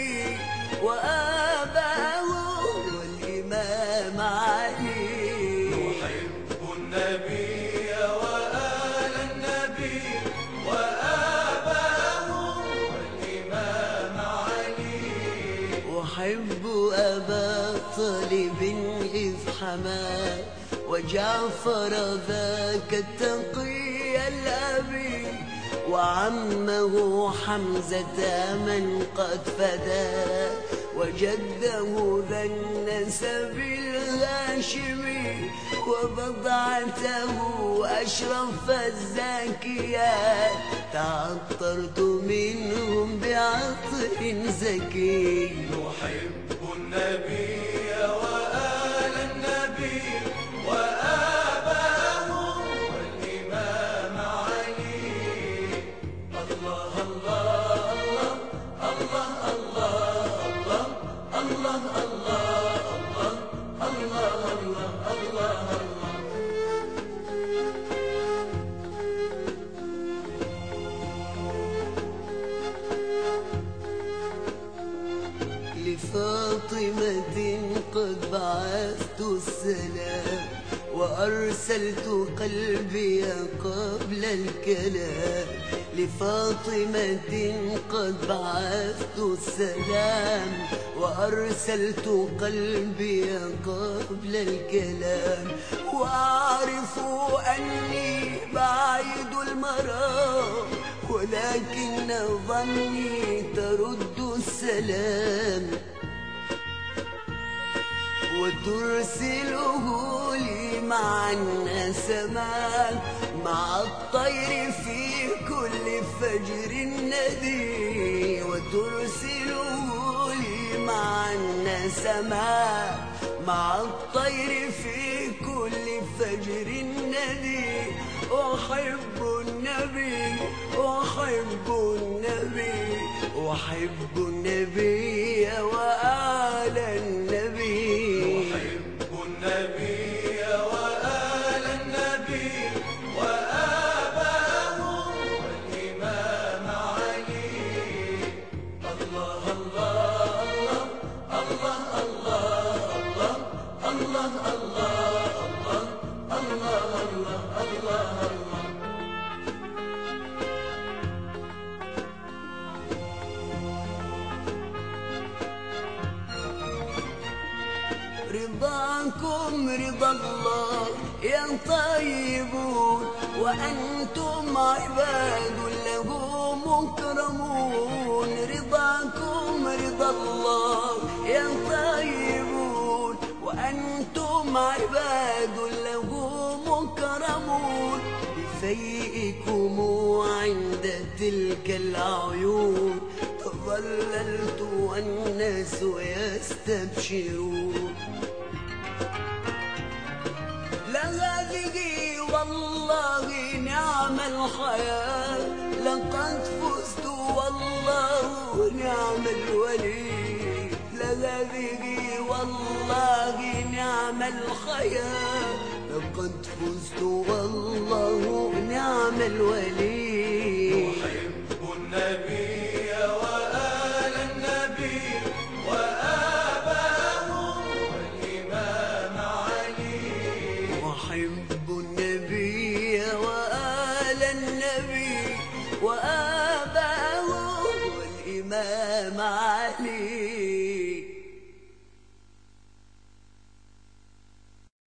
النبي وآباه والإمام علي. نحب النبي وآل النبي وآباه والإمام علي. أحب أبا طالب إذ حماه وجعفر ذاك التقي الأبي وعمه حمزة من قد فداه وجده ذا النسب الهاشمي وبضعته أشرف الزاكيات تعطرت منهم بعطر زكي. نحب النبي وآل النبي وآباه والإمام علي. الله الله الله الله الله الله الله الله الله الله الله. لفاطمة قد بعثت السلام وأرسلت قلبي قبل الكلام. لفاطمة قد بعثت السلام وأرسلت قلبي قبل الكلام. وأعرف أني بعيد المرام ولكن ظني ترد السلام وترسله لي مع النسمات مع الطير في كل فجر ندي. وترسله لي مع النسمات مع الطير في كل فجر ندي. أحب النبي أحب النبي أحب النبي وآل النبي. نحب النبي وآل النبي وآباه والإمام علي. الله الله الله الله الله الله الله الله الله الله. رضاكم رضا الله يا طيبون وأنتم عباد له مكرمون. رضاكم رضا الله يا طيبون وأنتم عباد له مكرمون. بفيئكم عند تلك العيون تظللت والناس يستبشرون. لهذه والله نعم الحياة لقد فزت والله نعم الولي. لهذه والله نعم الحياة لقد فزت والله نعم الولي. نحب النبي وآل النبي وآباه والإمام علي. أحب النبي وآل النبي وآباه والإمام علي.